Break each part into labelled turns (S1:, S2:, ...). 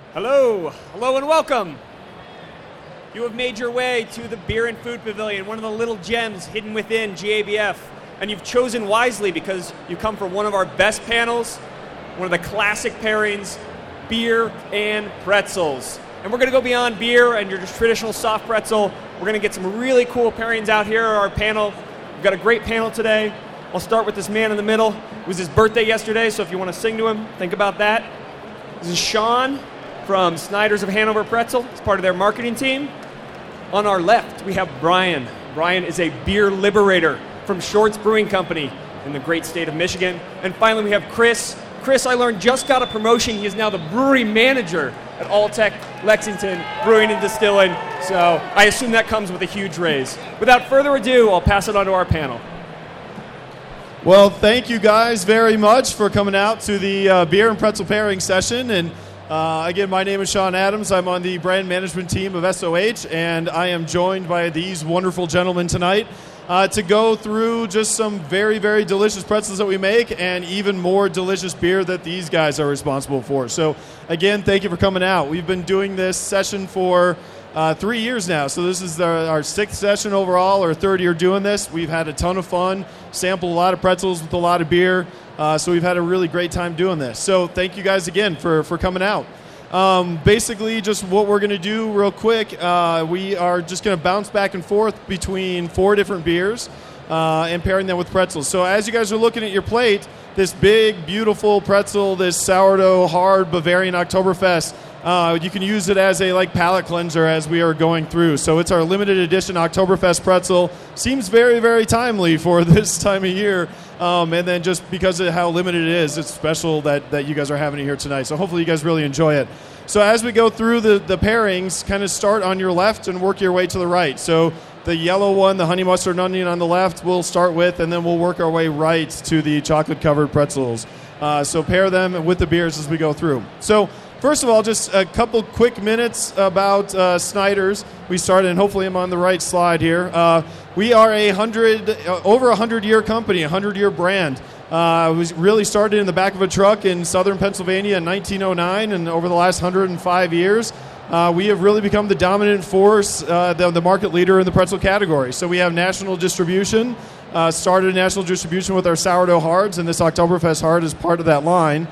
S1: Hello and welcome. You have made your way to the Beer and Food Pavilion, one of the little gems hidden within GABF, and you've chosen wisely because you come for one of our best panels, one of the classic pairings, beer and pretzels. And we're going to go beyond beer and your just traditional soft pretzel. We're going to get some really cool pairings out here at our panel. We've got a great panel today. I'll start with this man in the middle. It was his birthday yesterday, so if you want to sing to him, think about that. This is Sean from Snyder's of Hanover Pretzel. It's part of their marketing team. On our left, we have Brian. Brian is a beer liberator from Shorts Brewing Company in the great state of Michigan. And finally, we have Chris. Chris, I learned, just got a promotion. He is now the brewery manager at Alltech Lexington Brewing and Distilling. So I assume that comes with a huge raise. Without further ado, I'll pass it on to our panel.
S2: Well, thank you guys very much for coming out to the beer and pretzel pairing session. And again, my name is Sean Adams. I'm on the brand management team of SOH, and I am joined by these wonderful gentlemen tonight to go through just some very, very delicious pretzels that we make and even more delicious beer that these guys are responsible for. So again, thank you for coming out. We've been doing this session for 3 years now. So this is our sixth session overall, our third year doing this. We've had a ton of fun, sampled a lot of pretzels with a lot of beer. So we've had a really great time doing this. So thank you guys again for coming out. Basically, just what we're going to do real quick, we are just going to bounce back and forth between 4 different beers and pairing them with pretzels. So as you guys are looking at your plate, this big, beautiful pretzel, this sourdough hard Bavarian Oktoberfest, you can use it as a palate cleanser as we are going through. So it's our limited edition Oktoberfest pretzel. Seems very, very timely for this time of year. And then just because of how limited it is, it's special that you guys are having it here tonight. So hopefully you guys really enjoy it. So as we go through the pairings, kind of start on your left and work your way to the right. So the yellow one, the honey mustard and onion on the left, we'll start with, and then we'll work our way right to the chocolate-covered pretzels. So pair them with the beers as we go through. So first of all, just a couple quick minutes about Snyder's. We started, and hopefully I'm on the right slide here. We are over 100-year company, 100-year brand. It was really started in the back of a truck in southern Pennsylvania in 1909, and over the last 105 years, we have really become the dominant force, the market leader in the pretzel category. So we have national distribution, started national distribution with our sourdough hards, and this Oktoberfest hard is part of that line.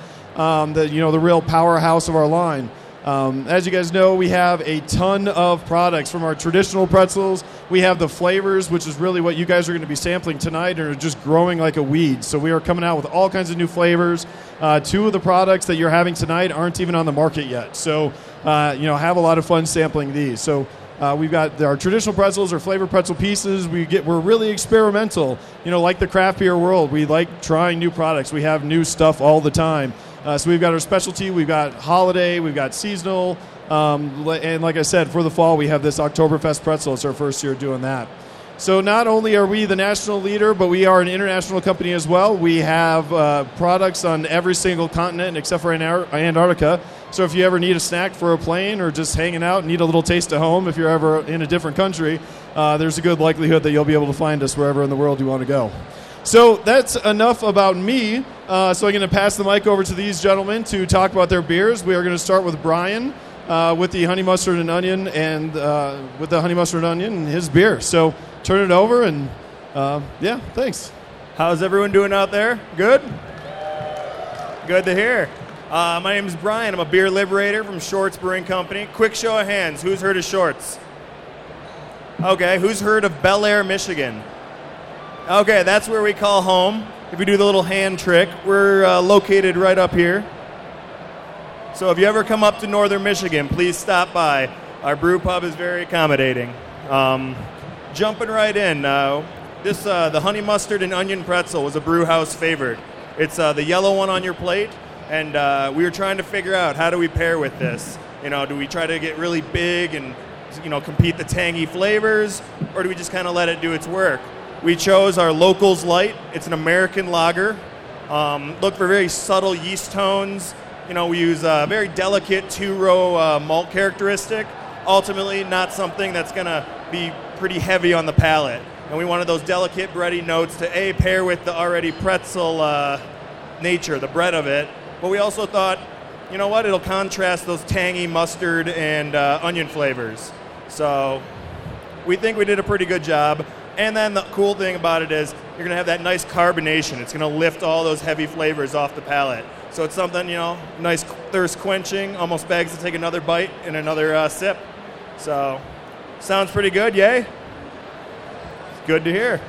S2: The real powerhouse of our line. As you guys know, we have a ton of products from our traditional pretzels. We have the flavors, which is really what you guys are going to be sampling tonight, and are just growing like a weed. So we are coming out with all kinds of new flavors. 2 of the products that you're having tonight aren't even on the market yet. So, have a lot of fun sampling these. So we've got our traditional pretzels, our flavored pretzel pieces. We're really experimental. Like the craft beer world, we like trying new products. We have new stuff all the time. So we've got our specialty, we've got holiday, we've got seasonal, and like I said, for the fall, we have this Oktoberfest pretzel. It's our first year doing that. So not only are we the national leader, but we are an international company as well. We have products on every single continent except for Antarctica. So if you ever need a snack for a plane or just hanging out and need a little taste at home, if you're ever in a different country, there's a good likelihood that you'll be able to find us wherever in the world you want to go. So that's enough about me. So I'm going to pass the mic over to these gentlemen to talk about their beers. We are going to start with Brian with the honey mustard and onion and his beer. So turn it over and thanks.
S3: How's everyone doing out there? Good? Good to hear. My name is Brian. I'm a beer liberator from Shorts Brewing Company. Quick show of hands. Who's heard of Shorts? Okay. Who's heard of Bel Air, Michigan? Okay, that's where we call home. If we do the little hand trick, we're located right up here. So if you ever come up to northern Michigan, please stop by. Our brew pub is very accommodating. Jumping right in, the honey mustard and onion pretzel was a brew house favorite. It's the yellow one on your plate, and we were trying to figure out how do we pair with this. Do we try to get really big and compete the tangy flavors, or do we just kind of let it do its work? We chose our Locals Light. It's an American lager. Look for very subtle yeast tones. We use a very delicate 2-row malt characteristic. Ultimately, not something that's going to be pretty heavy on the palate. And we wanted those delicate bready notes to pair with the already pretzel nature, the bread of it. But we also thought you know what? It'll contrast those tangy mustard and onion flavors. So we think we did a pretty good job. And then the cool thing about it is you're going to have that nice carbonation. It's going to lift all those heavy flavors off the palate. So it's something, nice thirst quenching, almost begs to take another bite and another sip. So sounds pretty good, yay? Good to hear.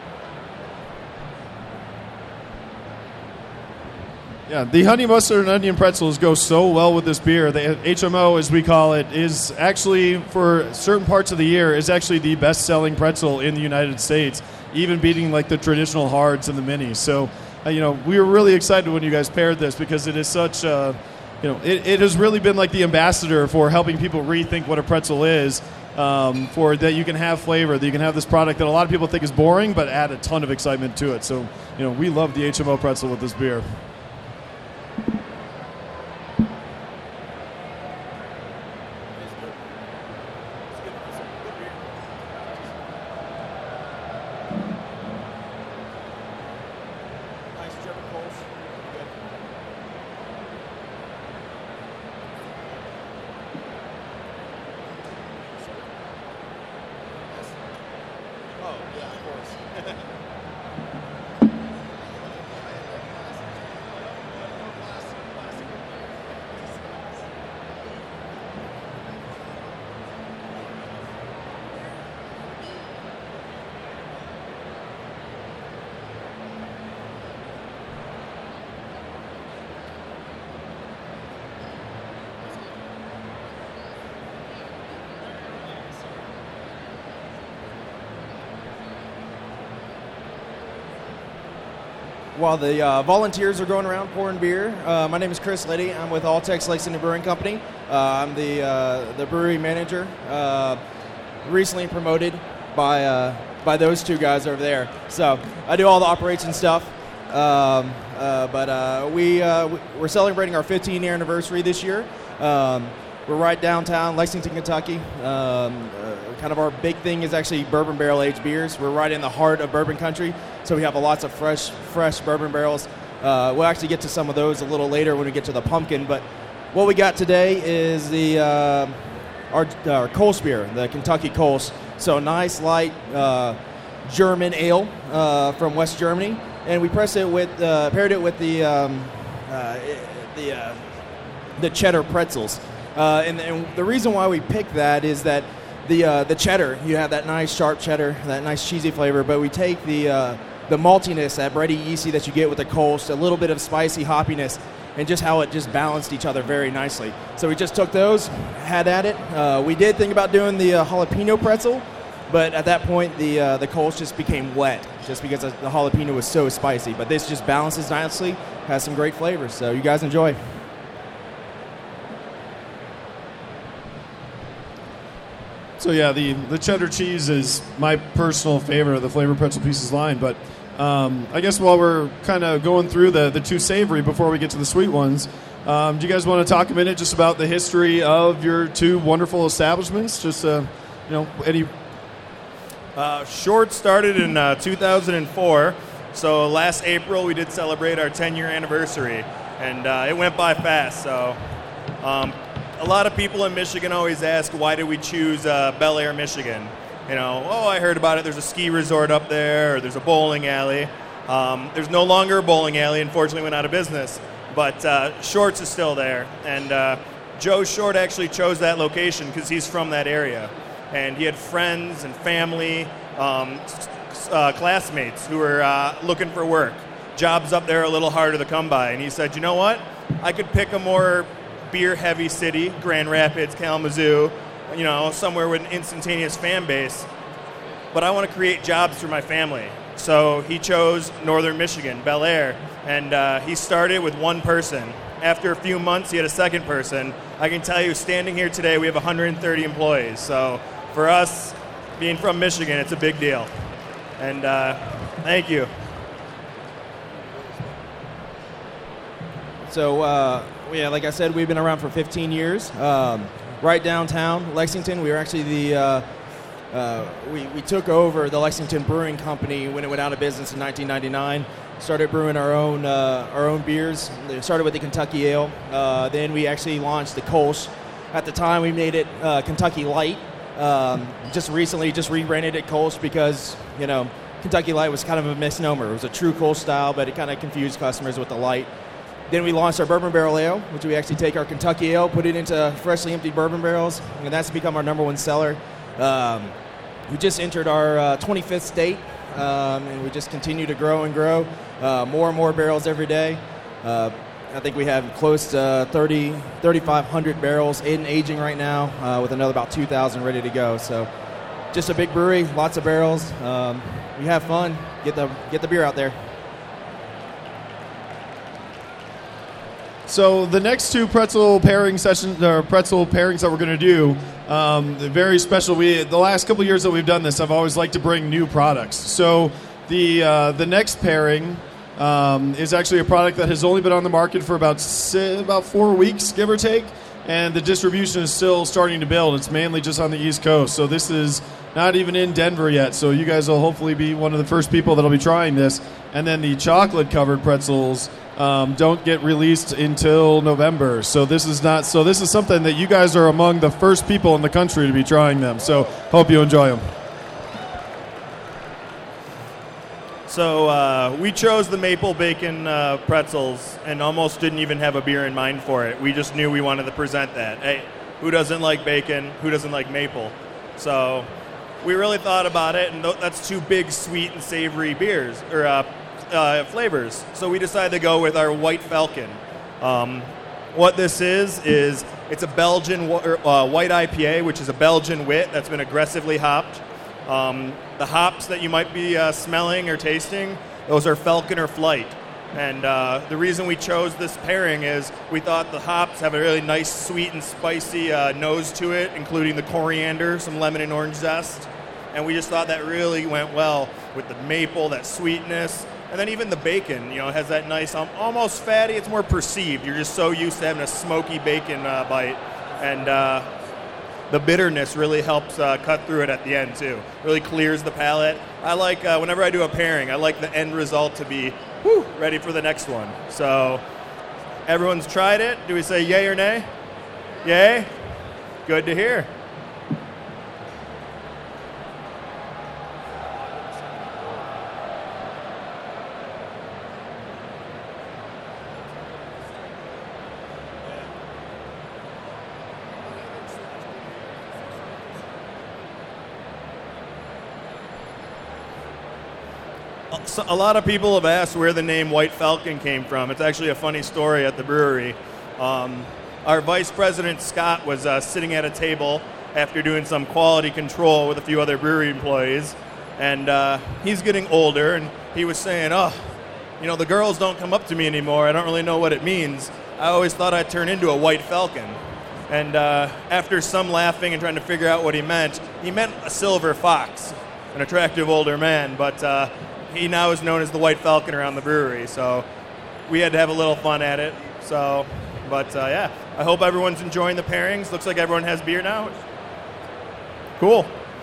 S2: Yeah, the honey mustard and onion pretzels go so well with this beer. The HMO, as we call it, is actually, for certain parts of the year, is actually the best-selling pretzel in the United States, even beating like the traditional hards and the minis. So, we were really excited when you guys paired this because it is such, it has really been like the ambassador for helping people rethink what a pretzel is, for that you can have flavor, that you can have this product that a lot of people think is boring, but add a ton of excitement to it. So, we love the HMO pretzel with this beer.
S4: While the volunteers are going around pouring beer, my name is Chris Liddy. I'm with Altex Lexington Brewing Company. I'm the brewery manager, recently promoted by those two guys over there. So I do all the operation stuff. But we're celebrating our 15-year anniversary this year. We're right downtown Lexington, Kentucky. Kind of our big thing is actually bourbon barrel-aged beers. We're right in the heart of bourbon country, so we have lots of fresh bourbon barrels. We'll actually get to some of those a little later when we get to the pumpkin. But what we got today is our Kolsch beer, the Kentucky Kolsch. So nice, light German ale from West Germany, and we paired it with the cheddar pretzels. And the reason why we picked that is that the cheddar, you have that nice sharp cheddar, that nice cheesy flavor, but we take the maltiness, that bready yeasty that you get with the Kolsch, a little bit of spicy hoppiness, and just how it just balanced each other very nicely. So we just took those, had at it. We did think about doing the jalapeno pretzel, but at that point the Kolsch just became wet, just because the jalapeno was so spicy. But this just balances nicely, has some great flavors. So you guys enjoy.
S2: So yeah, the cheddar cheese is my personal favorite of the Flavor Pretzel Pieces line. But I guess while we're kind of going through the two savory before we get to the sweet ones, do you guys want to talk a minute just about the history of your two wonderful establishments? Just any.
S3: Short started in 2004. So last April we did celebrate our 10-year anniversary, and it went by fast. So. A lot of people in Michigan always ask, why did we choose Bel Air, Michigan? I heard about it. There's a ski resort up there, or there's a bowling alley. There's no longer a bowling alley. Unfortunately, went out of business. But Shorts is still there. And Joe Short actually chose that location because he's from that area. And he had friends and family, classmates who were looking for work. Jobs up there are a little harder to come by. And he said, you know what? I could pick a more beer-heavy city, Grand Rapids, Kalamazoo, somewhere with an instantaneous fan base. But I want to create jobs for my family. So he chose Northern Michigan, Bel Air, and he started with one person. After a few months, he had a second person. I can tell you, standing here today, we have 130 employees. So for us, being from Michigan, it's a big deal. And thank you.
S4: So, like I said, we've been around for 15 years. Right downtown Lexington, we were actually we took over the Lexington Brewing Company when it went out of business in 1999. started brewing our own beers. It started with the Kentucky Ale. Then we actually launched the Kolsch. At the time, we made it Kentucky Light. Just recently, just rebranded it Kolsch because, Kentucky Light was kind of a misnomer. It was a true Kolsch style, but it kind of confused customers with the light. Then we launched our Bourbon Barrel Ale, which we actually take our Kentucky Ale, put it into freshly emptied bourbon barrels, and that's become our #1 seller. We just entered our 25th state, and we just continue to grow and grow. More and more barrels every day. I think we have close to 3,500 barrels in aging right now, with another about 2,000 ready to go. So just a big brewery, lots of barrels. We have fun, get the beer out there.
S2: So the next two pretzel pairings that we're going to do, very special. The last couple of years that we've done this, I've always liked to bring new products. So the next pairing is actually a product that has only been on the market for about 4 weeks, give or take, and the distribution is still starting to build. It's mainly just on the East Coast, so this is not even in Denver yet. So you guys will hopefully be one of the first people that'll be trying this. And then the chocolate-covered pretzels don't get released until November. So this is something that you guys are among the first people in the country to be trying them. So hope you enjoy them.
S3: So we chose the maple bacon pretzels and almost didn't even have a beer in mind for it. We just knew we wanted to present that. Hey, who doesn't like bacon? Who doesn't like maple? So we really thought about it, and that's two big sweet and savory beers or flavors. So we decided to go with our White Falcon. What this is it's a Belgian white IPA, which is a Belgian wit that's been aggressively hopped. The hops that you might be smelling or tasting, those are Falcon or Flight. And the reason we chose this pairing is we thought the hops have a really nice sweet and spicy nose to it, including the coriander, some lemon and orange zest. And we just thought that really went well with the maple, that sweetness. And then even the bacon, it has that nice, almost fatty. It's more perceived. You're just so used to having a smoky bacon bite. And the bitterness really helps cut through it at the end, too. Really clears the palate. I like, whenever I do a pairing, I like the end result to be ready for the next one. So everyone's tried it. Do we say yay or nay? Yay? Good to hear. So a lot of people have asked where the name White Falcon came from. It's actually a funny story at the brewery. Our vice president, Scott, was sitting at a table after doing some quality control with a few other brewery employees. And he's getting older, and he was saying, the girls don't come up to me anymore. I don't really know what it means. I always thought I'd turn into a White Falcon. And after some laughing and trying to figure out what he meant a silver fox, an attractive older man. But he now is known as the White Falcon around the brewery, so we had to have a little fun at it. So, but yeah, I hope everyone's enjoying the pairings. Looks like everyone has beer now. Cool.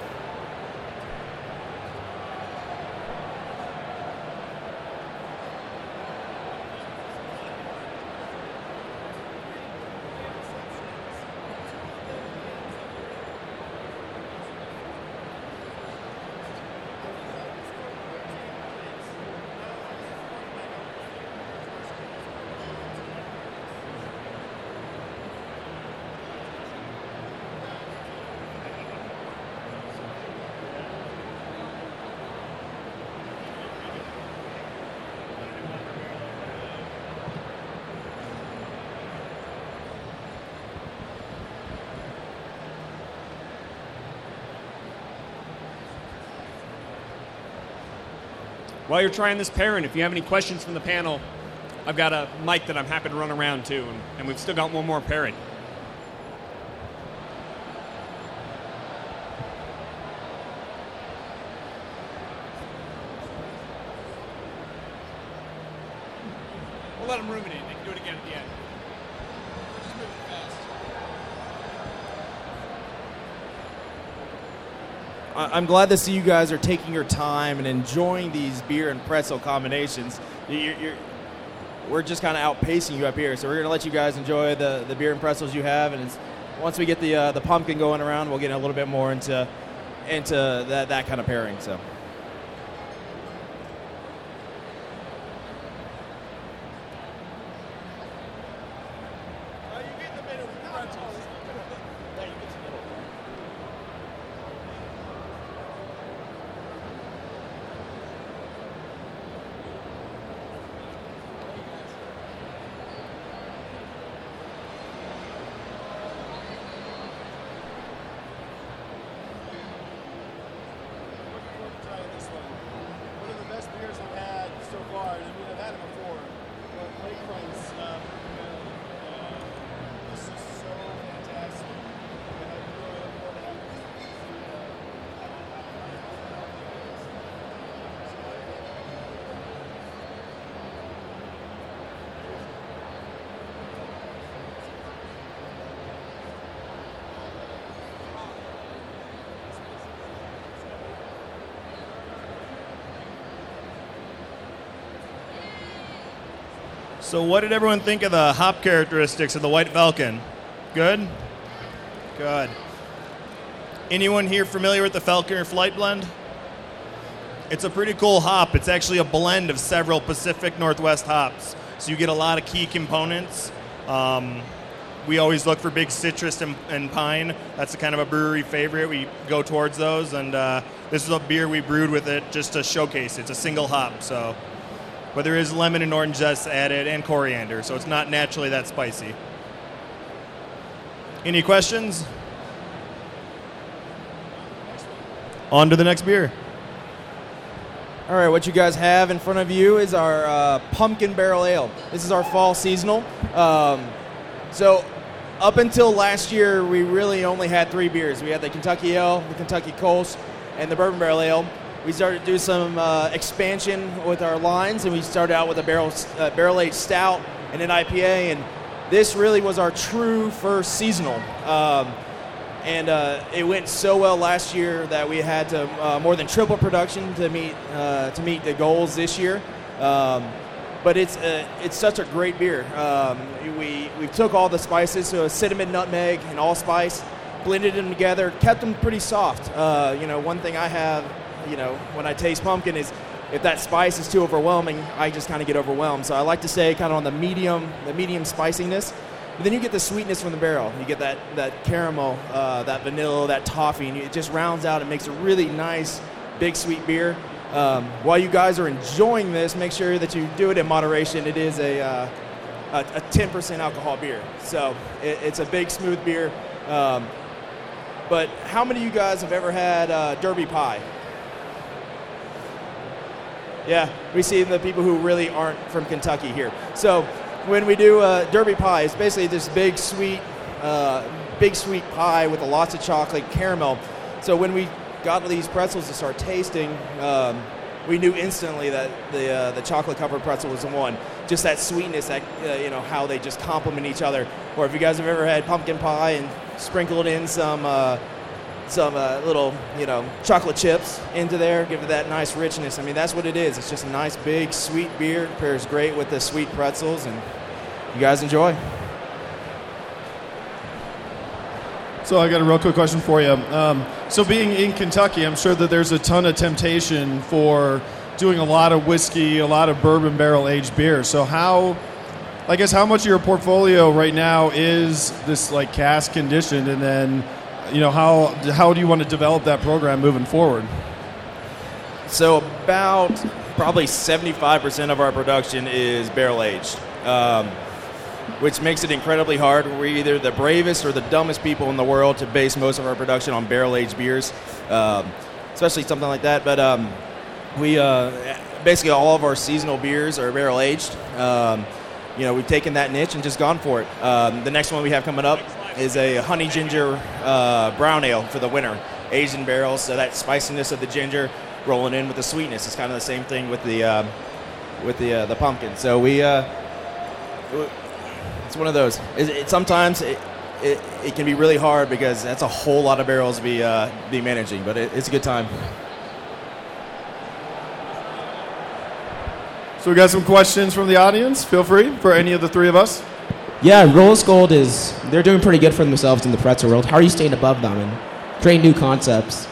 S1: While you're trying this pairing, if you have any questions from the panel, I've got a mic that I'm happy to run around to, and we've still got one more pairing. We'll let them ruminate. They can do it again at the end. Just move it fast.
S4: I'm glad to see you guys are taking your time and enjoying these beer and pretzel combinations. We're just kind of outpacing you up here, so we're going to let you guys enjoy the beer and pretzels you have, and once we get the pumpkin going around, we'll get a little bit more into that kind of pairing. So.
S2: One of the best beers I've had so far. I mean, I've had it before, but Lakefront's, this is so fantastic. And I really look forward to having this.
S3: So what did everyone think of the hop characteristics of the White Falcon? Good? Good. Anyone here familiar with the Falconer Flight Blend? It's a pretty cool hop. It's actually a blend of several Pacific Northwest hops. So you get a lot of key components. We always look for big citrus and pine. That's a kind of a brewery favorite. We go towards those, and this is a beer we brewed with it just to showcase. It's a single hop, so. But there is lemon and orange zest added and coriander, so it's not naturally that spicy. Any questions? On to the next beer.
S4: All right, what you guys have in front of you is our pumpkin barrel ale. This is our fall seasonal. So up until last year, we really only had 3 beers. We had the Kentucky Ale, the Kentucky Kolsch, and the Bourbon Barrel Ale. We started to do some expansion with our lines, and we started out with a barrel-aged stout and an IPA, and this really was our true first seasonal. And it went so well last year that we had to more than triple production to meet the goals this year. But it's such a great beer. We took all the spices, so cinnamon, nutmeg, and allspice, blended them together, kept them pretty soft. One thing I have, when I taste pumpkin is if that spice is too overwhelming, I just kind of get overwhelmed. So I like to say kind of on the medium spiciness. But then you get the sweetness from the barrel. You get that caramel, that vanilla, that toffee, and it just rounds out and makes a really nice, big, sweet beer. While you guys are enjoying this, make sure that you do it in moderation. It is a 10% alcohol beer. So it's a big, smooth beer. But how many of you guys have ever had Derby pie? Yeah, we see the people who really aren't from Kentucky here. So when we do Derby pie, it's basically this big sweet pie with lots of chocolate caramel. So when we got these pretzels to start tasting, we knew instantly that the chocolate covered pretzel was the one. Just that sweetness, that how they just complement each other. Or if you guys have ever had pumpkin pie and sprinkled in some little chocolate chips into there, give it that nice richness. I mean, that's what it is. It's just a nice big sweet beer. Pairs great with the sweet pretzels, and you guys enjoy.
S2: So I got a real quick question for you. So being in Kentucky, I'm sure that there's a ton of temptation for doing a lot of whiskey, a lot of bourbon barrel aged beer. So how much of your portfolio right now is this like cask conditioned, and then how do you want to develop that program moving forward?
S4: So about probably 75% of our production is barrel aged. Which makes it incredibly hard. We're either the bravest or the dumbest people in the world to base most of our production on barrel-aged beers, especially something like that. But we basically all of our seasonal beers are barrel-aged. We've taken that niche and just gone for it. The next one we have coming up is a honey ginger brown ale for the winter, aged in barrels. So that spiciness of the ginger rolling in with the sweetness. It's kind of the same thing with the pumpkin. So we. It's one of those. Sometimes it can be really hard because that's a whole lot of barrels to be managing, but it's a good time.
S2: So we got some questions from the audience. Feel free for any of the three of us.
S5: Yeah, Rolls Gold they're doing pretty good for themselves in the pretzel world. How are you staying above them and creating new concepts?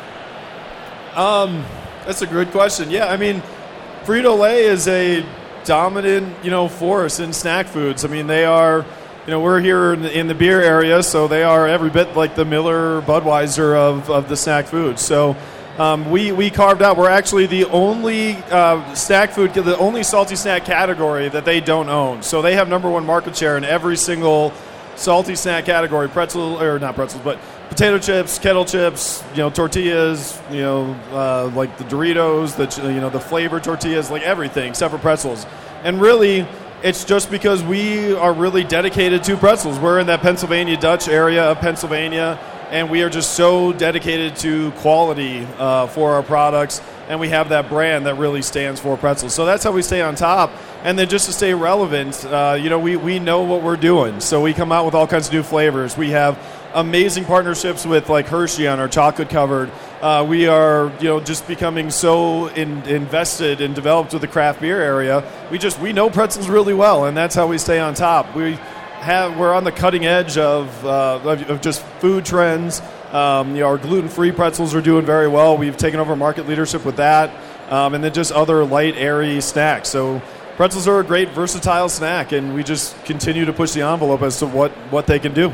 S2: That's a good question. Yeah, I mean, Frito-Lay is a dominant, force in snack foods. I mean, they are, we're here in the beer area, so they are every bit like the Miller Budweiser of the snack foods. So we carved out, we're actually the only snack food, the only salty snack category that they don't own. So they have number one market share in every single salty snack category, not pretzels, but potato chips, kettle chips, tortillas, like the Doritos, the flavored tortillas, like everything except for pretzels. And really, it's just because we are really dedicated to pretzels. We're in that Pennsylvania Dutch area of Pennsylvania, and we are just so dedicated to quality for our products, and we have that brand that really stands for pretzels. So that's how we stay on top. And then just to stay relevant, we know what we're doing. So we come out with all kinds of new flavors. We have amazing partnerships with like Hershey on our chocolate covered. We are just becoming so invested and developed with the craft beer area. We know pretzels really well, and that's how we stay on top. We're on the cutting edge of just food trends. Our gluten-free pretzels are doing very well. We've taken over market leadership with that, and then just other light, airy snacks. So pretzels are a great versatile snack, and we just continue to push the envelope as to what they can do.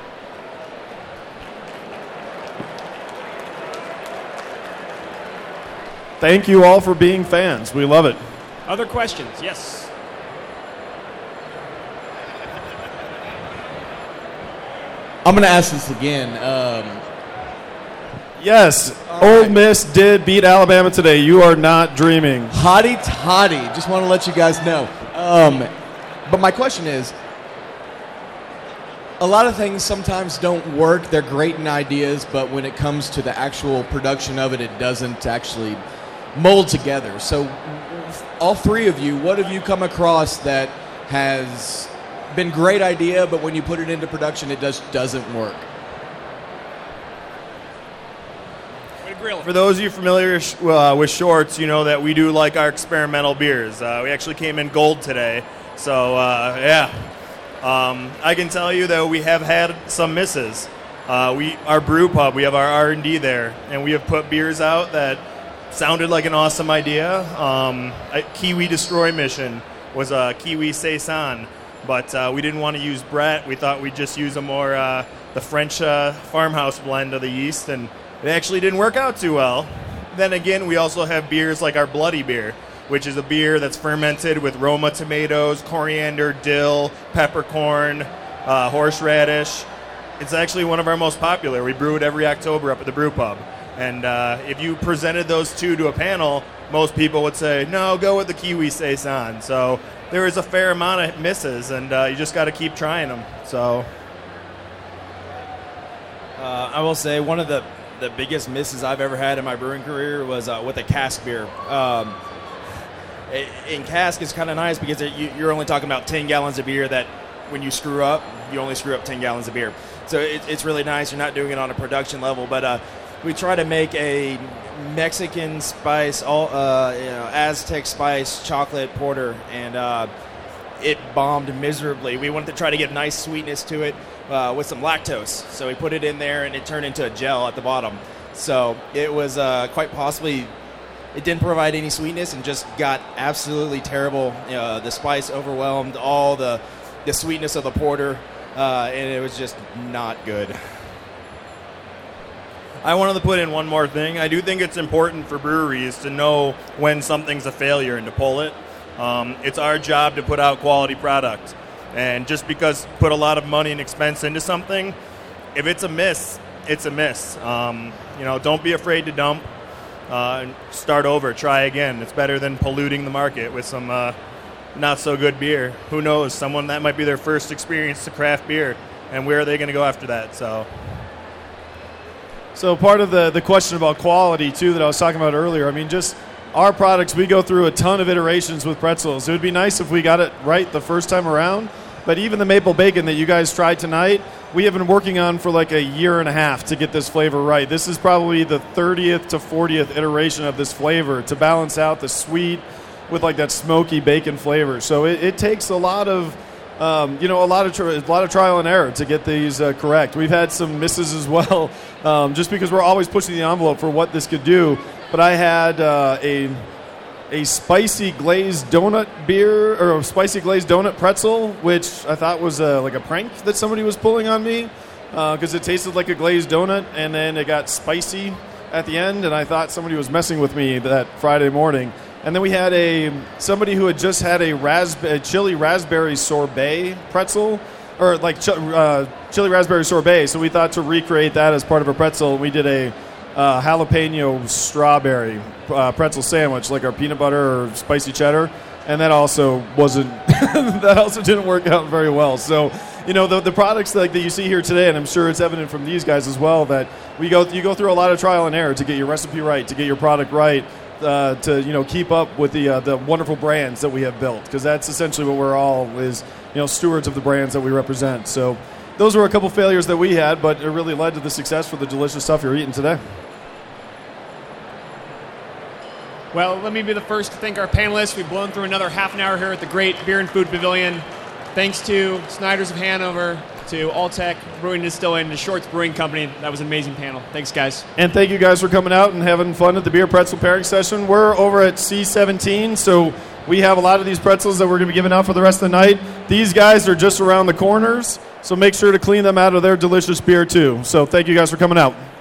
S2: Thank you all for being fans. We love it.
S1: Other questions? Yes.
S6: I'm going to ask this again.
S2: Yes, Ole Miss did beat Alabama today. You are not dreaming.
S6: Hotty toddy. Just want to let you guys know. But my question is, a lot of things sometimes don't work. They're great in ideas, but when it comes to the actual production of it, it doesn't actually mold together. So all three of you, what have you come across that has been great idea, but when you put it into production, it just doesn't work?
S3: For those of you familiar with Shorts, you know that we do like our experimental beers. We actually came in gold today. So, I can tell you that we have had some misses. Our brew pub, we have our R&D there, and we have put beers out that sounded like an awesome idea. Kiwi Destroy Mission was a Kiwi Saison, but we didn't want to use Brett. We thought we'd just use a more the French farmhouse blend of the yeast, and it actually didn't work out too well. Then again, we also have beers like our Bloody Beer, which is a beer that's fermented with Roma tomatoes, coriander, dill, peppercorn, horseradish. It's actually one of our most popular. We brew it every October up at the brew pub. And if you presented those two to a panel, most people would say, no, go with the Kiwi Saison. So there is a fair amount of misses, and you just got to keep trying them. So
S4: I will say one of the biggest misses I've ever had in my brewing career was with a cask beer. In cask, it's kind of nice because you're only talking about 10 gallons of beer that when you screw up, you only screw up 10 gallons of beer. So it's really nice. You're not doing it on a production level, but we try to make a Mexican spice, Aztec spice chocolate porter, and it bombed miserably. We wanted to try to get nice sweetness to it with some lactose. So we put it in there, and it turned into a gel at the bottom. So it was quite possibly, it didn't provide any sweetness and just got absolutely terrible. The spice overwhelmed all the sweetness of the porter, and it was just not good.
S3: I wanted to put in one more thing. I do think it's important for breweries to know when something's a failure and to pull it. It's our job to put out quality product. And just because put a lot of money and expense into something, if it's a miss, it's a miss. Don't be afraid to dump. Start over, try again. It's better than polluting the market with some not so good beer. Who knows? Someone that might be their first experience to craft beer, and where are they going to go after that?
S2: So part of the question about quality, too, that I was talking about earlier, I mean, just our products, we go through a ton of iterations with pretzels. It would be nice if we got it right the first time around, But even the maple bacon that you guys tried tonight, we have been working on for like a year and a half to get this flavor right. This is probably the 30th to 40th iteration of this flavor to balance out the sweet with like that smoky bacon flavor. So it takes a lot of a lot of trial and error to get these correct. We've had some misses as well, just because we're always pushing the envelope for what this could do. But I had a spicy glazed donut beer, or a spicy glazed donut pretzel, which I thought was like a prank that somebody was pulling on me, because it tasted like a glazed donut, and then it got spicy at the end, and I thought somebody was messing with me that Friday morning. And then we had somebody who had just had a chili raspberry sorbet pretzel, or like chili raspberry sorbet. So we thought to recreate that as part of a pretzel. We did a jalapeno strawberry pretzel sandwich, like our peanut butter or spicy cheddar, and that also wasn't that also didn't work out very well. So the products that you see here today, and I'm sure it's evident from these guys as well, that you go through a lot of trial and error to get your recipe right, to get your product right, to keep up with the wonderful brands that we have built, because that's essentially what we're all is stewards of the brands that we represent. So those were a couple failures that we had, but it really led to the success for the delicious stuff you're eating today.
S1: Well, let me be the first to thank our panelists. We've blown through another half an hour here at the great Beer and Food Pavilion. Thanks to Snyder's of Hanover, to Alltech Brewing and Distilling, and to Shorts Brewing Company. That was an amazing panel. Thanks, guys.
S2: And thank you guys for coming out and having fun at the Beer Pretzel Pairing Session. We're over at C17, so we have a lot of these pretzels that we're going to be giving out for the rest of the night. These guys are just around the corners, so make sure to clean them out of their delicious beer, too. So thank you guys for coming out.